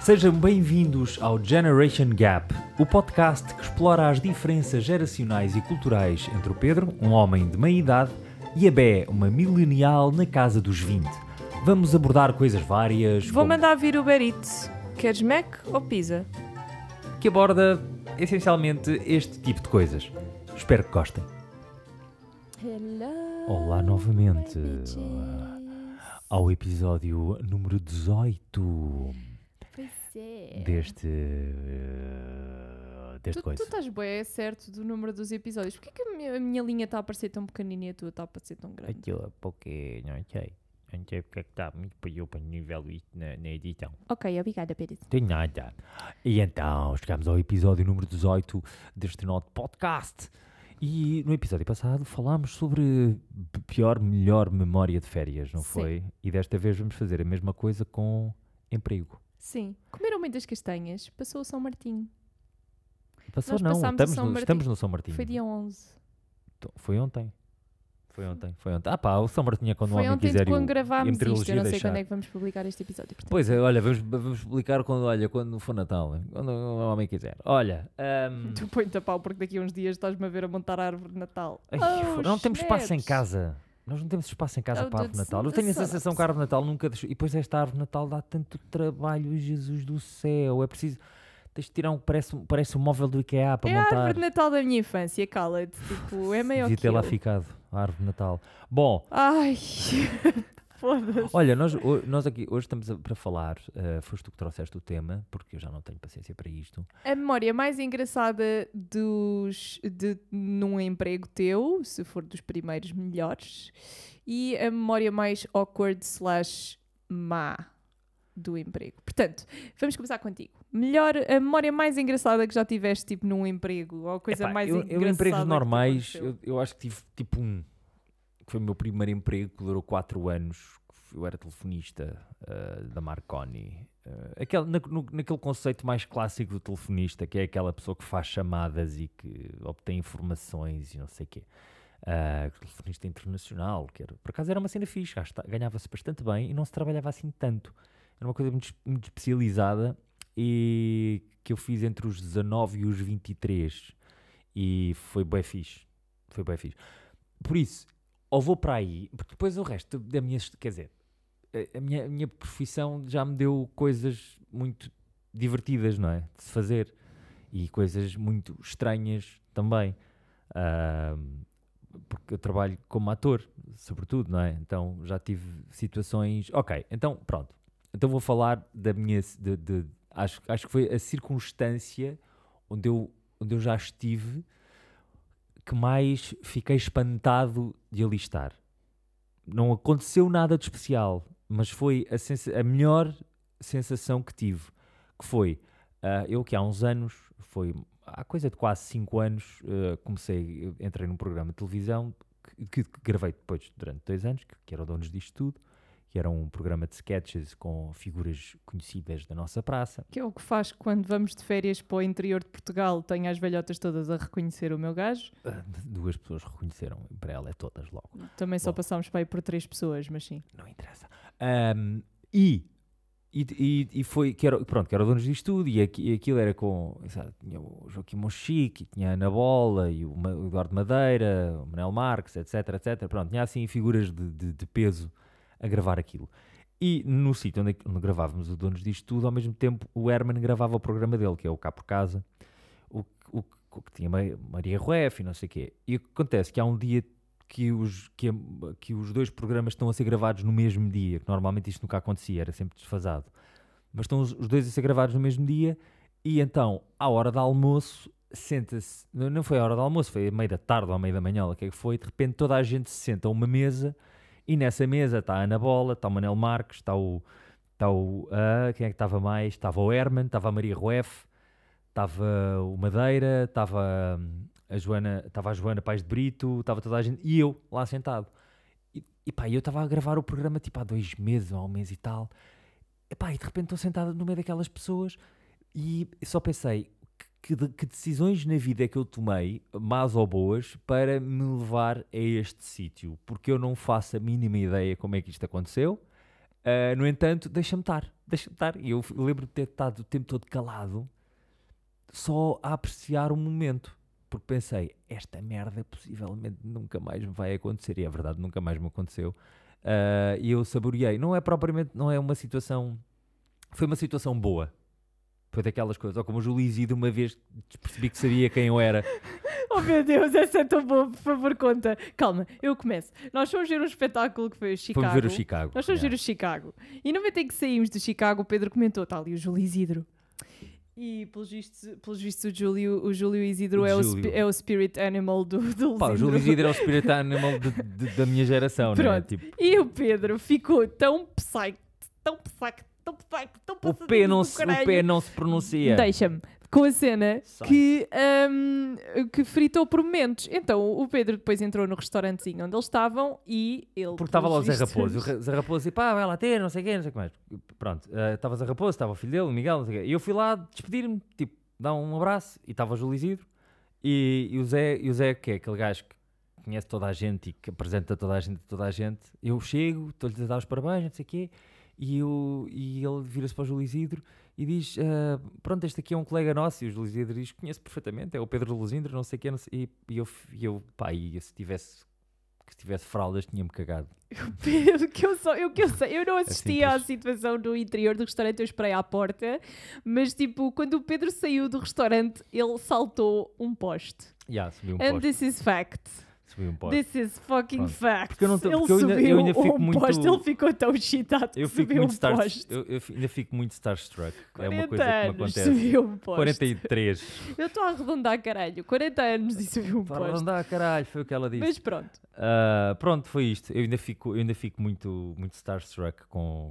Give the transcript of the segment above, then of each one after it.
Sejam bem-vindos ao Generation Gap, o podcast que explora as diferenças geracionais e culturais entre o Pedro, um homem de meia-idade, e a Bé, uma milenial na casa dos 20. Vamos abordar coisas várias, Vou mandar vir o Uber Eats. Queres Mac ou pizza? que aborda essencialmente este tipo de coisas. Espero que gostem. Hello, Olá novamente my bitches. ao episódio número 18 Pois é. deste Tu coisa. estás bem certo do número dos episódios. Porquê que a minha linha está a parecer tão pequenina e a tua está a parecer tão grande? Aquilo é porque não sei porque é que está muito para nível isto na edição. Ok, obrigada, Pedro. Tem nada. E então, chegamos ao episódio número 18 deste nosso podcast. E no episódio passado falámos sobre melhor memória de férias, não Sim. foi? E desta vez vamos fazer a mesma coisa com emprego. Sim. Comeram muitas castanhas. Passou o São Martinho. Passou Nós não, passámos o São Martinho. estamos no São Martinho. Foi dia 11. Então, foi ontem. Ah pá, o São Martinho é quando o Foi homem ontem quiser de quando gravámos isto. meteorologia Eu não sei deixar. quando é que vamos publicar este episódio. Portanto. Pois é, olha, vamos publicar quando for Natal, quando o homem quiser. Olha, Tu põe-te a pau porque daqui a uns dias estás-me a ver a montar a árvore de Natal. não temos espaço em snaps. casa. Nós não temos espaço em casa Oh, para a árvore de dude, Natal. Eu tenho a snaps. sensação que a árvore de Natal nunca deixou. E depois esta árvore de Natal dá tanto trabalho, Jesus do céu. É preciso. Tens de tirar parece um móvel do IKEA para É a montar. árvore de Natal da minha infância, cala-te. Tipo, é meio Devia ter lá aquilo. ficado, a árvore de Natal. Bom, Ai, foda-se. olha, nós aqui hoje estamos para falar. Foste tu que trouxeste o tema, porque eu já não tenho paciência para isto. A memória mais engraçada num emprego teu, se for dos primeiros melhores, e a memória mais awkward / má do emprego. Portanto, vamos começar contigo. A memória mais engraçada que já tiveste, tipo, num emprego, ou a coisa Epá, mais eu engraçada empregos que te normais, aconteceu? eu acho que tive tipo que foi o meu primeiro emprego, que durou 4 anos. Eu era telefonista da Marconi. Naquele conceito mais clássico do telefonista, que é aquela pessoa que faz chamadas e que obtém informações e não sei o quê. Telefonista internacional, por acaso era uma cena fixe, ganhava-se bastante bem e não se trabalhava assim tanto. Era uma coisa muito, muito especializada e que eu fiz entre os 19 e os 23 e foi bué fixe. Por isso, ou vou para aí, porque depois o resto da minha, quer dizer, a minha profissão já me deu coisas muito divertidas, não é? De se fazer e coisas muito estranhas também. Porque eu trabalho como ator, sobretudo, não é? Então já tive situações. Ok, então pronto. Então vou falar da minha. Acho que foi a circunstância onde eu já estive que mais fiquei espantado de ali estar. Não aconteceu nada de especial, mas foi a melhor sensação que tive. Que foi, eu que há uns anos, há coisa de quase 5 anos, entrei num programa de televisão que gravei depois durante 2 anos, que era o Donos Disto Tudo, que era um programa de sketches com figuras conhecidas da nossa praça. Que é o que faz quando vamos de férias para o interior de Portugal, tenho as velhotas todas a reconhecer o meu gajo. 2 pessoas reconheceram, para ela é todas logo. Também só Bom. passámos para aí por 3 pessoas, mas sim. Não interessa. E foi, que era o Donos Disto Tudo, e aquilo era com, sabe, tinha o Joaquim Monchique, tinha a Ana Bola, e o Eduardo Madeira, o Manel Marques, etc. Pronto, tinha assim figuras de peso a gravar aquilo. E no sítio onde gravávamos o Donos Disto Tudo, ao mesmo tempo o Herman gravava o programa dele, que é o Cá por Casa, o que tinha Maria Rueff e não sei o quê. E acontece que há um dia que os 2 programas estão a ser gravados no mesmo dia, que normalmente isto nunca acontecia, era sempre desfasado. Mas estão os 2 a ser gravados no mesmo dia, e então, à hora do almoço, senta-se, não foi a hora do almoço, foi a meio da tarde ou a meio da manhã, o que é que foi, de repente toda a gente se senta a uma mesa, e nessa mesa está a Ana Bola, está o Manel Marques, quem é que estava mais? Estava o Herman, estava a Maria Rueff, estava o Madeira, estava a Joana Paes de Brito, estava toda a gente, e eu lá sentado. E pá, eu estava a gravar o programa tipo há 2 meses ou há 1 mês e tal, e pá, e de repente estou sentado no meio daquelas pessoas e só pensei, que decisões na vida é que eu tomei, más ou boas, para me levar a este sítio? Porque eu não faço a mínima ideia como é que isto aconteceu. No entanto, deixa-me estar. E eu lembro de ter estado o tempo todo calado, só a apreciar o momento. Porque pensei, esta merda possivelmente nunca mais me vai acontecer. E é verdade, nunca mais me aconteceu. E eu saboreei. Não é uma situação... Foi uma situação boa. Foi daquelas coisas. Ou como o Júlio Isidro, uma vez percebi que sabia quem eu era. Oh meu Deus, essa é tão boa, por favor, conta. Calma, eu começo. Nós fomos ver um espetáculo que foi o Chicago. Fomos ver o Chicago. Nós fomos ver o Chicago. E no momento em que saímos de Chicago, o Pedro comentou, está ali o Júlio Isidro. E, pelos vistos o Júlio Isidro é o spirit animal do Pá, o Júlio Isidro é o spirit animal da minha geração, não é? Tipo... E o Pedro ficou tão psyched. O P não se pronuncia. Deixa-me. Com a cena que fritou por momentos. Então o Pedro depois entrou no restaurantezinho onde eles estavam e ele... Porque estava lá o Zé Raposo. O Zé Raposo disse, pá, vai lá ter, não sei o quê, não sei o que mais. Pronto, estava o Zé Raposo, estava o filho dele, o Miguel, não sei o quê. E eu fui lá despedir-me, tipo, dar um abraço. E estava o Júlio Isidro. E o Zé, que é aquele gajo que conhece toda a gente e que apresenta toda a gente. Eu chego, estou-lhe a dar os parabéns, não sei o quê. E ele vira-se para o Júlio Isidro e diz, pronto, este aqui é um colega nosso. E o Júlio Isidro diz, conheço perfeitamente, é o Pedro Luzindro, não sei o quê. Não sei, e eu, pá, se tivesse fraldas tinha-me cagado. Eu não assisti à situação do interior do restaurante, eu esperei à porta, mas tipo, quando o Pedro saiu do restaurante, ele saltou um poste. Subiu um And poste. this is fact. This is fucking fact. Porque eu ainda fico muito... poste, ele ficou tão excitado que subiu um poste. Eu ainda fico muito starstruck. 40 é uma coisa que me anos, acontece. subiu um poste. 43. Eu estou a arredondar, caralho. 40 anos e subiu um Para poste. arredondar, caralho, foi o que ela disse. Mas pronto. Pronto, foi isto. Eu ainda fico muito starstruck com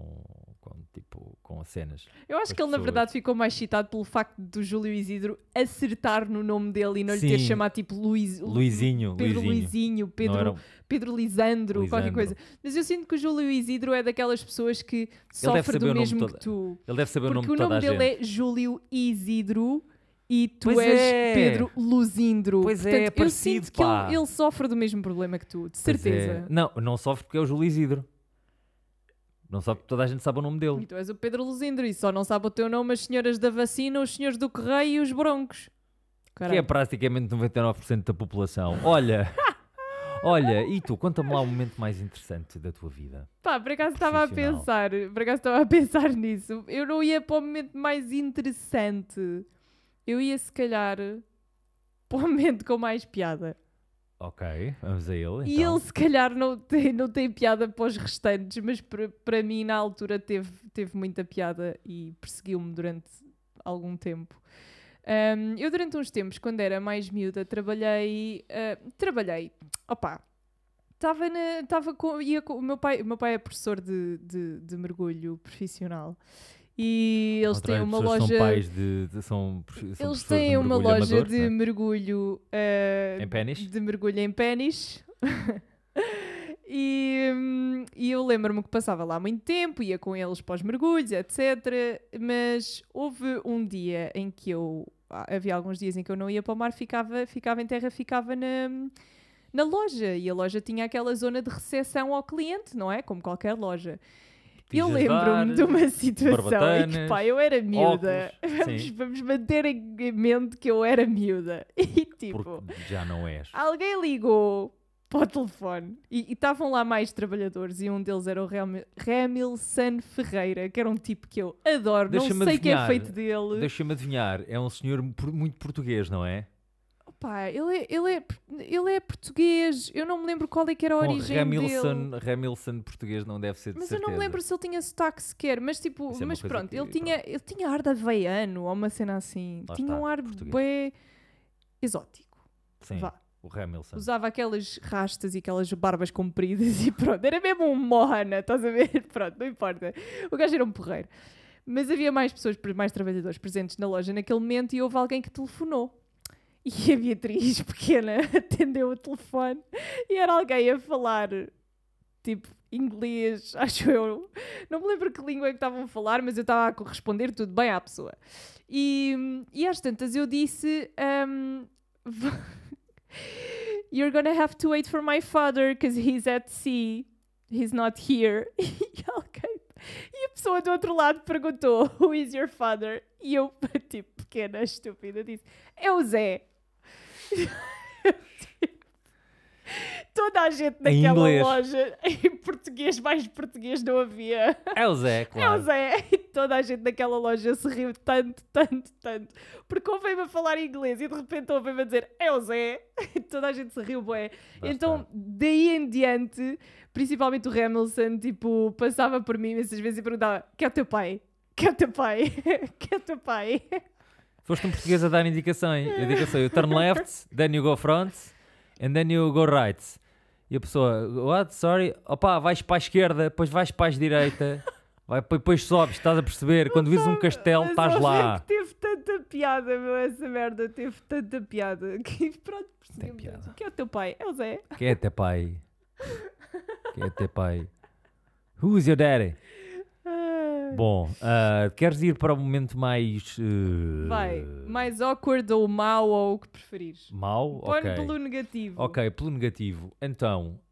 as cenas. Eu acho que ele, na verdade, ficou mais excitado pelo facto do Júlio Isidro acertar no nome dele e não lhe ter chamado tipo Luizinho. Pedro Luizinho, Pedro Lisandro, qualquer coisa. Mas eu sinto que o Júlio Isidro é daquelas pessoas que sofre do mesmo que tu. Ele deve saber o nome de Porque toda o nome a dele gente. é Júlio Isidro e tu Pois és é. Pedro Luzindro. Pois Portanto, é parecido, eu sinto que pá. ele sofre do mesmo problema que tu, de certeza. Não sofre porque é o Júlio Isidro. Não sofre porque toda a gente sabe o nome dele. E tu és o Pedro Luzindro e só não sabe o teu nome as senhoras da vacina, os senhores do correio e os broncos. Caralho. Que é praticamente 99% da população. Olha, e tu, conta-me lá o momento mais interessante da tua vida. Pá, por acaso estava a pensar nisso. Eu não ia para o momento mais interessante. Eu ia, se calhar, para o momento com mais piada. Ok, vamos a ele, então. E ele, se calhar, não tem piada para os restantes, mas para mim, na altura, teve muita piada e perseguiu-me durante algum tempo. Eu, durante uns tempos, quando era mais miúda, trabalhei. Opa, o meu pai é professor de mergulho profissional. E eles têm uma loja. São pais eles têm uma loja amador, de mergulho. Em pénis? De mergulho em pénis. E eu lembro-me que passava lá muito tempo, ia com eles para os mergulhos, etc. Mas houve um dia em que havia alguns dias em que eu não ia para o mar, ficava em terra, ficava na loja. E a loja tinha aquela zona de recepção ao cliente, não é? Como qualquer loja. Eu lembro-me de uma situação em que, pá, eu era miúda. Vamos manter em mente que eu era miúda. E tipo, porque já não és. Alguém ligou para o telefone e estavam lá mais trabalhadores e um deles era o Remilson Ferreira, que era um tipo que eu adoro, não sei o que é feito dele. Deixa-me adivinhar, é um senhor muito português, não é? Pá, ele é português. Eu não me lembro qual é que era a origem dele. Remilson português não deve ser de certeza. Mas eu não me lembro se ele tinha sotaque sequer. Mas tipo, pronto, ele tinha ar de havaiano ou uma cena assim. Tinha um ar bem exótico. Sim, vá. O Remilson. Usava aquelas rastas e aquelas barbas compridas e pronto. Era mesmo um Mohana, estás a ver? Pronto, não importa. O gajo era um porreiro. Mas havia mais pessoas, mais trabalhadores presentes na loja naquele momento e houve alguém que telefonou. E a Beatriz, pequena, atendeu o telefone e era alguém a falar, tipo, inglês, acho eu. Não me lembro que língua é que estavam a falar, mas eu estava a corresponder tudo bem à pessoa. E às tantas eu disse... You're gonna have to wait for my father because he's at sea. He's not here. E alguém pessoa do outro lado perguntou: Who is your father? E eu, tipo, pequena, estúpida, disse: É o Zé. Toda a gente Em naquela inglês. loja, em português, mais português não havia. É o Zé, É claro. o Zé. E toda a gente naquela loja se riu tanto, tanto, tanto. Porque ouvem-me a falar inglês e de repente ouvem-me a dizer é o Zé. E toda a gente se riu, bué. Então, daí em diante, principalmente o Hamilton, tipo, passava por mim essas vezes e perguntava: que é o teu pai? Que é o teu pai? Que é o teu pai? Foste um português a dar indicações. You turn left, then you go front, and then you go right. E a pessoa, what? Sorry? Opa, vais para a esquerda, depois vais para a direita, depois sobes, estás a perceber? Quando vês um castelo, Mas estás óbvio lá. que teve tanta piada, meu, essa merda. Teve tanta piada. Que pronto, Tem percebemos. piada. Que é o teu pai? É o Zé. Quem é teu pai? Quem é teu pai? Who's your daddy? Ah. Bom, queres ir para o momento mais... Vai, mais awkward ou mau ou o que preferires. mau? Põe Ok. pelo negativo. Ok, pelo negativo. Então,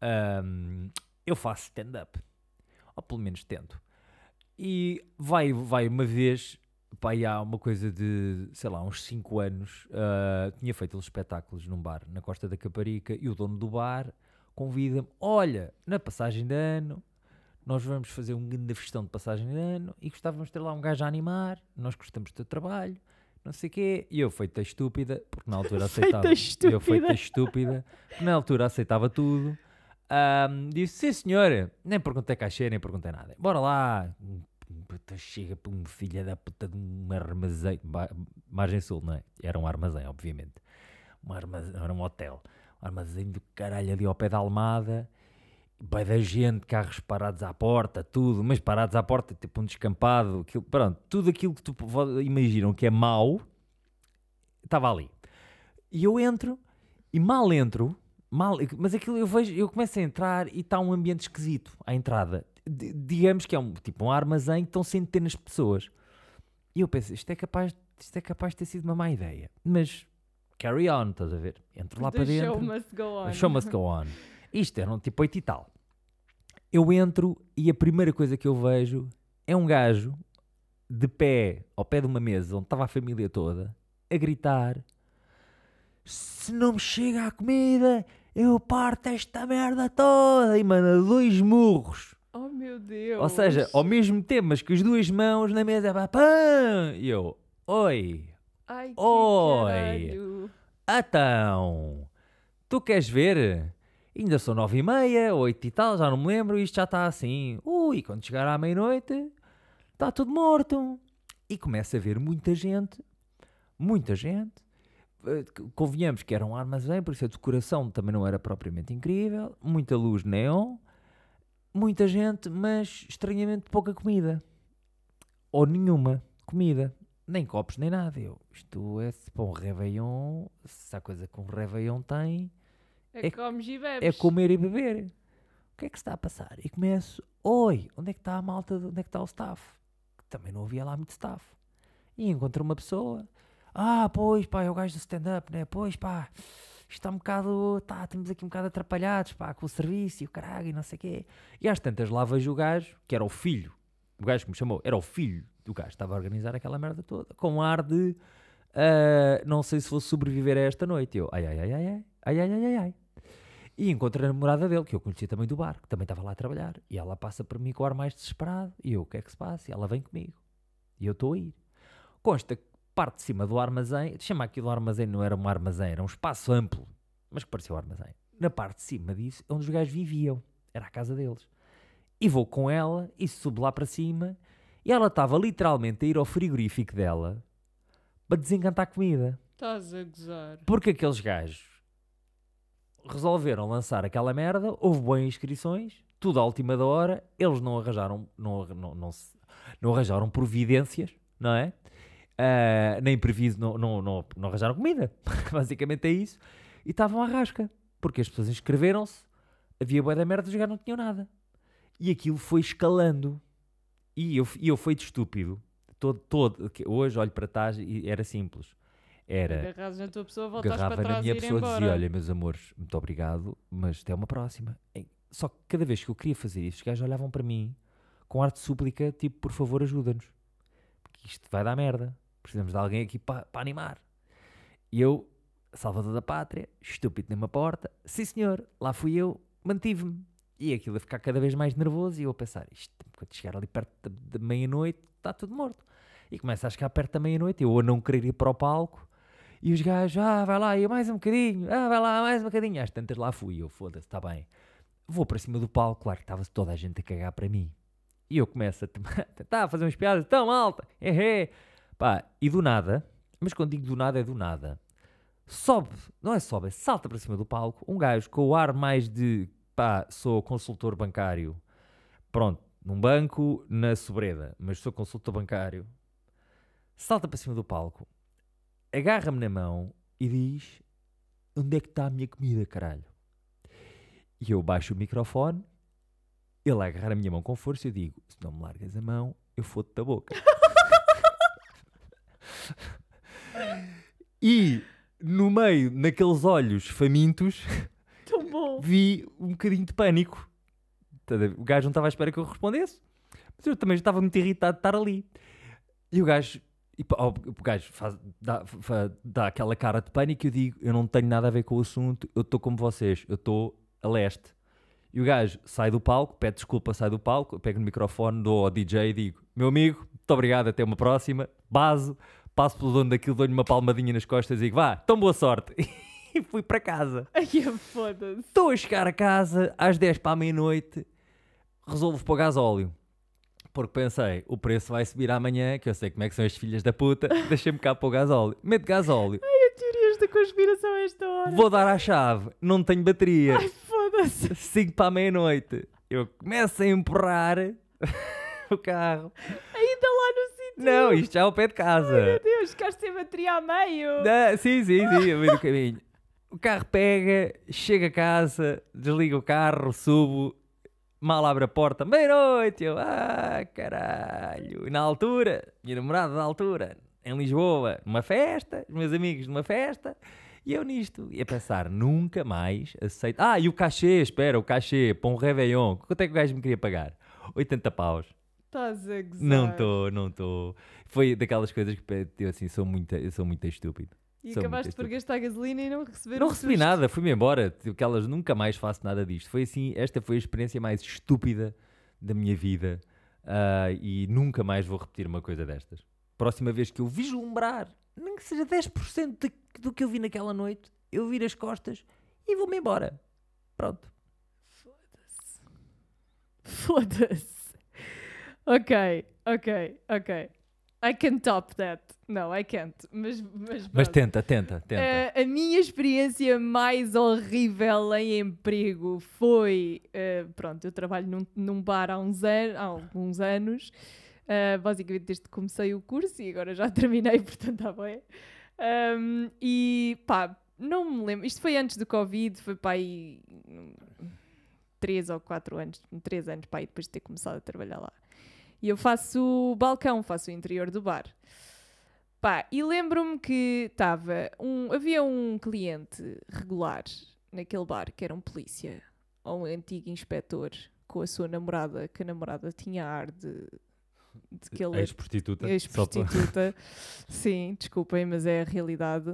eu faço stand-up. Ou pelo menos tento. E vai uma vez, pá, há uma coisa de, sei lá, uns 5 anos, tinha feito uns espetáculos num bar na Costa da Caparica e o dono do bar convida-me, olha, na passagem de ano, nós vamos fazer um grande festão de passagem de ano e gostávamos de ter lá um gajo a animar, nós gostamos do teu trabalho, não sei o quê. E eu feita estúpida, porque na altura aceitava. Eu feita estúpida, porque na altura aceitava tudo. Disse, sim senhor, nem perguntei cachê, nem perguntei nada. Bora lá. Chega para um filho da puta de um armazém, Margem Sul, não é? Era um armazém, obviamente. Um armazém, não era um hotel. Um armazém do caralho ali ao pé da Almada. Vai da gente, carros parados à porta, tudo, mas parados à porta, tipo um descampado, aquilo, pronto, tudo aquilo que tu imaginam que é mau, estava ali. E eu entro, e mal entro, mas aquilo eu começo a entrar e está um ambiente esquisito à entrada. Digamos que é tipo um armazém que estão centenas de pessoas. E eu penso, isto é capaz de ter sido uma má ideia. Mas, carry on, estás a ver? Entro lá para The dentro. show must go on. The show must go on. Isto era um tipo 8 e tal. Eu entro e a primeira coisa que eu vejo é um gajo de pé, ao pé de uma mesa, onde estava a família toda, a gritar: se não me chega a comida, eu parto esta merda toda. E manda 2 murros. Oh meu Deus. Ou seja, ao mesmo tempo, mas com as 2 mãos na mesa, pã! E eu, oi, Ai, que oi. caralho. Então, tu queres ver? Ainda são 9h30, 8 e tal, já não me lembro, isto já está assim. Ui, quando chegar à meia-noite, está tudo morto. E começa a ver muita gente. Convenhamos que era um armazém, por isso a decoração também não era propriamente incrível. Muita luz neon, muita gente, mas estranhamente pouca comida. Ou nenhuma comida. Nem copos, nem nada. Isto é para um Réveillon, se há coisa que um Réveillon tem... É comes e bebes. É comer e beber. O que é que se está a passar? E começo, oi, onde é que está a malta, onde é que está o staff? Também não havia lá muito staff. E encontro uma pessoa, pois pá, é o gajo do stand-up, né? Pois pá, isto está um bocado, estamos aqui um bocado atrapalhados, pá, com o serviço e o caralho e não sei o quê. E às tantas lá vejo o gajo, que era o filho, o gajo que me chamou, era o filho do gajo, estava a organizar aquela merda toda, com um ar de, não sei se vou sobreviver a esta noite. Eu, ai. E encontro a namorada dele, que eu conhecia também do bar, que também estava lá a trabalhar. E ela passa por mim com o ar mais desesperado. E eu, o que é que se passa? E ela vem comigo. E eu estou a ir. Consta que parte de cima do armazém, chama aquilo de armazém, não era um armazém, era um espaço amplo, mas que parecia um armazém. Na parte de cima disso, é onde os gajos viviam. Era a casa deles. E vou com ela e subo lá para cima. E ela estava literalmente a ir ao frigorífico dela para desencantar comida. Estás a gozar. Porque aqueles gajos resolveram lançar aquela merda, houve boas inscrições, tudo à última da hora, eles não arranjaram, não arranjaram providências, não é? Nem previso, não arranjaram comida. Basicamente é isso. E estavam à rasca, porque as pessoas inscreveram-se, havia bué da merda, os gajos não tinham nada. E aquilo foi escalando. E eu fui de estúpido. Hoje olho para trás e era simples. Agarras na tua pessoa, voltas para Agarrava trás na minha e ir pessoa e embora. dizia, olha meus amores, muito obrigado, mas até uma próxima. Só que cada vez que eu queria fazer isso, os gajos olhavam para mim com ar de súplica, tipo, por favor, ajuda-nos. Porque isto vai dar merda. Precisamos de alguém aqui para animar. E eu, salvador da pátria, estúpido numa porta, sim senhor, lá fui eu, mantive-me. E aquilo a ficar cada vez mais nervoso e eu a pensar, isto, quando chegar ali perto da meia-noite, está tudo morto. E começa a chegar perto da meia-noite, eu a não querer ir para o palco, e os gajos, vai lá, e eu mais um bocadinho, vai lá, mais um bocadinho. Às tantas lá fui, eu, foda-se, está bem. Vou para cima do palco, claro que estava toda a gente a cagar para mim. E eu começo a tentar fazer umas piadas, tão alta, pá, e do nada, mas quando digo do nada é do nada, sobe, não é sobe, salta para cima do palco, um gajo com o ar mais de, pá, sou consultor bancário, pronto, num banco na Sobreda, mas sou consultor bancário, salta para cima do palco, agarra-me na mão e diz, onde é que está a minha comida, caralho? E eu baixo o microfone, ele agarra a minha mão com força e eu digo, se não me largas a mão, eu fodo-te da boca. E no meio, naqueles olhos famintos, Tão bom. vi um bocadinho de pânico. O gajo não estava à espera que eu respondesse, mas eu também estava muito irritado de estar ali. E o gajo dá aquela cara de pânico e eu digo, eu não tenho nada a ver com o assunto, eu estou como vocês, eu estou a leste. E o gajo sai do palco, pede desculpa, sai do palco, eu pego no microfone, dou ao DJ e digo, meu amigo, muito obrigado, até uma próxima, passo pelo dono daquilo, dou-lhe uma palmadinha nas costas e digo, vá, tão boa sorte. E fui para casa. Ai, foda-se. Estou a chegar a casa, às 10 para a meia-noite, resolvo pôr gasóleo. Porque pensei, o preço vai subir amanhã, que eu sei como é que são as filhas da puta, deixa-me cá pôr gasóleo. Meto gasóleo. Ai, teorias da conspiração a esta hora. Vou dar à chave, não tenho bateria. Ai, foda-se. 5 para a meia-noite. Eu começo a empurrar o carro. Ainda lá no sítio. Não, isto já é ao pé de casa. Ai, meu Deus, ficaste sem bateria a meio. Sim, a meio do caminho. O carro pega, chega a casa, desliga o carro, subo, mal abre a porta, meia-noite. Eu, caralho. E na altura, minha namorada da altura, em Lisboa, numa festa, os meus amigos numa festa, e eu nisto. E a pensar, nunca mais aceito. E o cachê, o cachê para um Réveillon. Quanto é que o gajo me queria pagar? 80 paus. Estás a gozar. Não estou. Foi daquelas coisas que eu assim, eu sou muito estúpido. E acabaste por gastar gasolina e não receber Não recebi nada, fui-me embora. Aquelas, nunca mais faço nada disto. Foi assim, esta foi a experiência mais estúpida da minha vida e nunca mais vou repetir uma coisa destas. Próxima vez que eu vislumbrar, nem que seja 10% do que eu vi naquela noite, eu viro as costas e vou-me embora. Pronto. Foda-se. Ok. I can top that. No, I can't. Mas tenta. A minha experiência mais horrível em emprego foi... pronto, eu trabalho num bar há alguns anos. Basicamente desde que comecei o curso e agora já terminei, portanto está bem. E pá, não me lembro. Isto foi antes do Covid, foi pá aí 3 ou 4 anos, 3 anos pá, aí depois de ter começado a trabalhar lá. E eu faço o balcão, faço o interior do bar. Pá, e lembro-me que havia um cliente regular naquele bar, que era um polícia, ou um antigo inspetor, com a sua namorada, que a namorada tinha ar de que ele ex-prostituta. Sim, desculpem, mas é a realidade.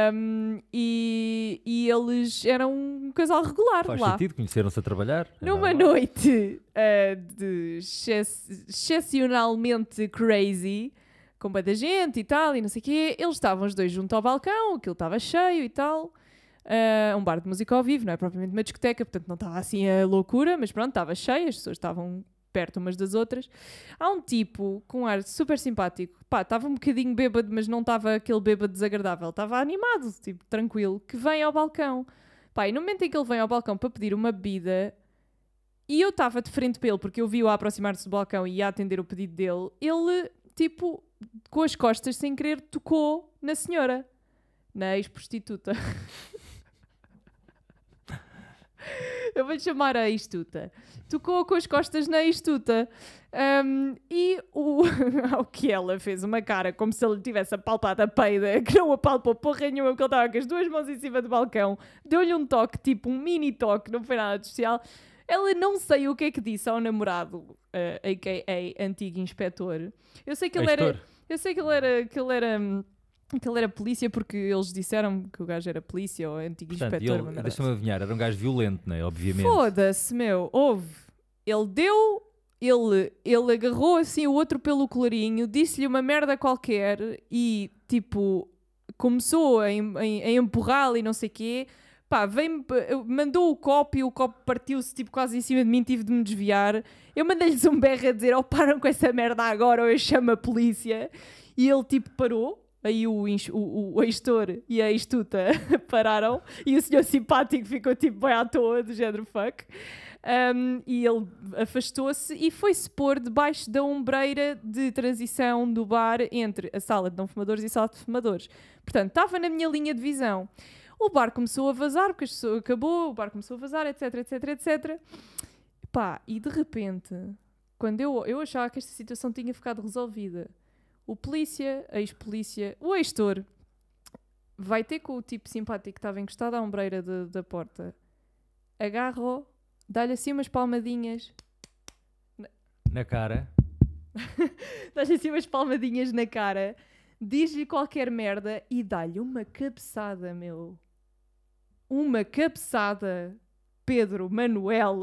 E eles eram um casal regular. Faz lá. sentido, conheceram-se a trabalhar. Numa noite de excepcionalmente crazy, com muita gente e tal, e não sei o quê, eles estavam os dois junto ao balcão, aquilo estava cheio e tal. Um bar de música ao vivo, não é propriamente uma discoteca, portanto não estava assim a loucura, mas pronto, estava cheio, as pessoas estavam perto umas das outras. Há um tipo com um ar super simpático, pá, estava um bocadinho bêbado, mas não estava aquele bêbado desagradável, estava animado, tipo, tranquilo, que vem ao balcão. Pá, e no momento em que ele vem ao balcão para pedir uma bebida, e eu estava de frente para ele, porque eu vi-o a aproximar-se do balcão e ia atender o pedido dele, ele, tipo, com as costas, sem querer, tocou na senhora, na ex-prostituta. Eu vou-lhe chamar a ex-tuta. Tocou com as costas na ex-tuta. E ao que ela fez uma cara como se ele tivesse apalpado a peida, que não apalpou porra nenhuma, porque ele estava com as duas mãos em cima do balcão. Deu-lhe um toque, tipo um mini toque, não foi nada de especial. Ela não sei o que é que disse ao namorado, a.k.a. antigo inspetor. Eu sei que ele era... Eu sei que ele era polícia porque eles disseram que o gajo era polícia ou antigo inspetor. Deixa-me adivinhar, era um gajo violento, não é? Obviamente. Foda-se, meu. Ele agarrou assim o outro pelo colarinho, disse-lhe uma merda qualquer e, tipo, começou a empurrá-lo e não sei o quê. Pá, mandou o copo e o copo partiu-se, tipo, quase em cima de mim, tive de me desviar. Eu mandei-lhes um berro a dizer, param com essa merda agora ou eu chamo a polícia. E ele, tipo, parou. Aí o extor e a estuta pararam e o senhor simpático ficou tipo bem à toa, do género fuck. E ele afastou-se e foi-se pôr debaixo da ombreira de transição do bar entre a sala de não fumadores e a sala de fumadores. Portanto, estava na minha linha de visão. O bar começou a vazar, porque a pessoa acabou, o bar começou a vazar, etc, etc, etc. Pá, e de repente, quando eu achava que esta situação tinha ficado resolvida, o polícia, a ex-polícia, o ex-tor, vai ter com o tipo simpático que estava encostado à ombreira da porta, agarra-o, dá-lhe assim umas palmadinhas. Na cara. Dá-lhe assim umas palmadinhas na cara, diz-lhe qualquer merda e dá-lhe uma cabeçada, meu. Uma cabeçada, Pedro Manuel.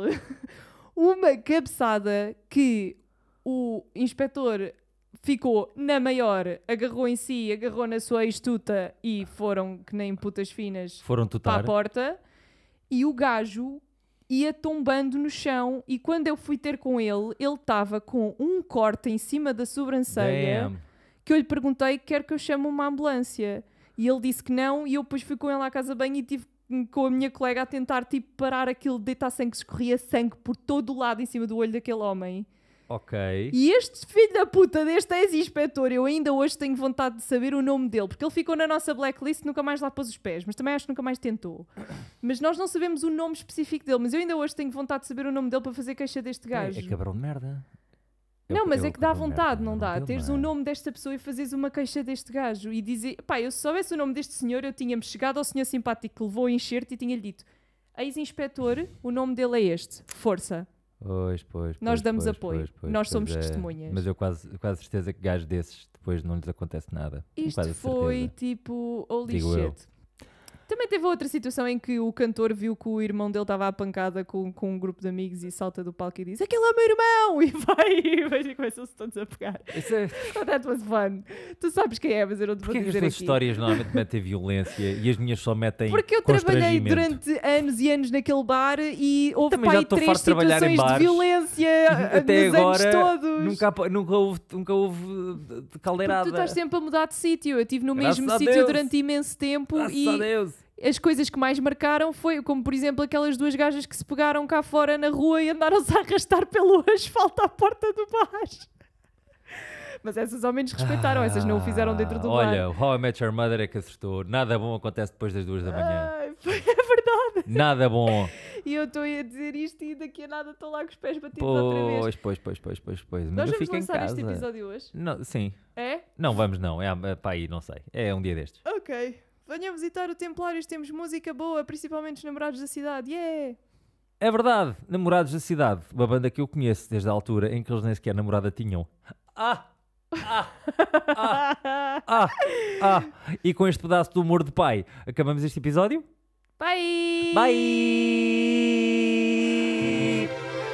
Uma cabeçada que o inspetor ficou na maior, agarrou em si, agarrou na sua estuta e foram, que nem putas finas, para a porta. E o gajo ia tombando no chão e quando eu fui ter com ele estava com um corte em cima da sobrancelha. Damn. Que eu lhe perguntei, quer que eu chame uma ambulância? E ele disse que não e eu depois fui com ele à casa bem e tive com a minha colega a tentar tipo parar aquilo de deitar sangue, que escorria sangue por todo o lado em cima do olho daquele homem. Ok. E este filho da puta deste ex-inspetor, eu ainda hoje tenho vontade de saber o nome dele, porque ele ficou na nossa blacklist, nunca mais lá pôs os pés, mas também acho que nunca mais tentou. Mas nós não sabemos o nome específico dele, mas eu ainda hoje tenho vontade de saber o nome dele para fazer queixa deste gajo. É cabrão de merda. Não, mas é que dá vontade, não dá? Teres o nome desta pessoa e fazeres uma queixa deste gajo e dizer... Pá, eu se soubesse o nome deste senhor, eu tinha-me chegado ao senhor simpático que levou o enxerto e tinha-lhe dito: ex-inspetor, o nome dele é este. Força. Pois. Nós damos apoio. Nós somos testemunhas. Mas eu quase certeza que gajos desses depois não lhes acontece nada. Isto foi tipo holy shit. Também teve outra situação em que o cantor viu que o irmão dele estava à pancada com um grupo de amigos e salta do palco e diz: aquele é meu irmão! E vai e começam-se todos a pegar. That was fun. Tu sabes quem é, mas eu não te vou dizer aqui. Porque as tuas histórias normalmente metem violência e as minhas só metem porque eu trabalhei durante anos e anos naquele bar e houve pai 3 situações de violência até nos agora, anos todos. Nunca houve caldeirada. Porque tu estás sempre a mudar de sítio. Eu estive no mesmo sítio durante imenso tempo. Graças a Deus. As coisas que mais marcaram foi, como por exemplo, aquelas duas gajas que se pegaram cá fora na rua e andaram-se a arrastar pelo asfalto à porta do bar. Mas essas ao menos respeitaram, essas não o fizeram dentro do bar. Olha, o How I Met Your Mother é que acertou. Nada bom acontece depois das 2 da manhã. É verdade. Nada bom. E eu estou a dizer isto e daqui a nada estou lá com os pés batidos outra vez. Pois. Nós Mas vamos lançar em casa. este episódio hoje? Não, sim. É? Não, vamos não. Para aí, não sei. É um dia destes. Ok. Venham visitar o Templários, temos música boa, principalmente os namorados da cidade. Yeah! É verdade, Namorados da Cidade, uma banda que eu conheço desde a altura em que eles nem sequer namorada tinham. E com este pedaço de humor de pai, acabamos este episódio? Bye! Bye!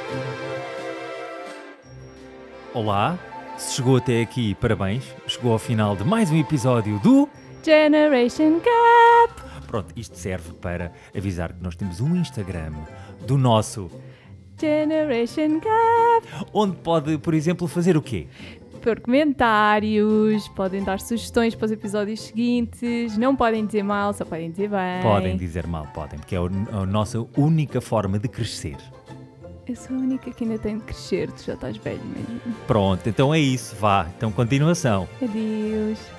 Olá, se chegou até aqui, parabéns. Chegou ao final de mais um episódio do Generation Gap! Pronto, isto serve para avisar que nós temos um Instagram do nosso Generation Gap, onde pode, por exemplo, fazer o quê? Pôr comentários, podem dar sugestões para os episódios seguintes, não podem dizer mal, só podem dizer bem. Podem dizer mal, porque é a nossa única forma de crescer. Eu sou a única que ainda tem de crescer, tu já estás velho mesmo. Pronto, então é isso, vá, então continuação. Adeus.